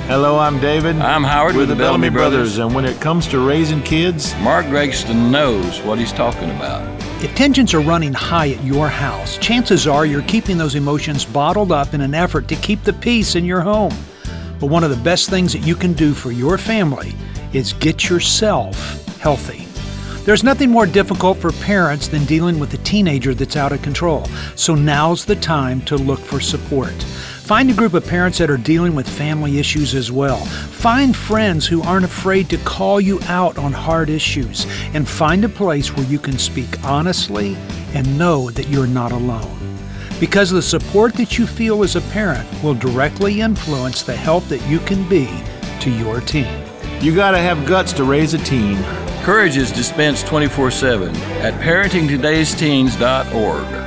Hello, I'm David. I'm Howard We're with the Bellamy Brothers, and when it comes to raising kids, Mark Gregston knows what he's talking about. If tensions are running high at your house, chances are you're keeping those emotions bottled up in an effort to keep the peace in your home. But one of the best things that you can do for your family is get yourself healthy. There's nothing more difficult for parents than dealing with a teenager that's out of control. So now's the time to look for support. Find a group of parents that are dealing with family issues as well. Find friends who aren't afraid to call you out on hard issues. And find a place where you can speak honestly and know that you're not alone. Because the support that you feel as a parent will directly influence the help that you can be to your teen. you gotta have guts to raise a teen. Courage is dispensed 24/7 at parentingtodaysteens.org.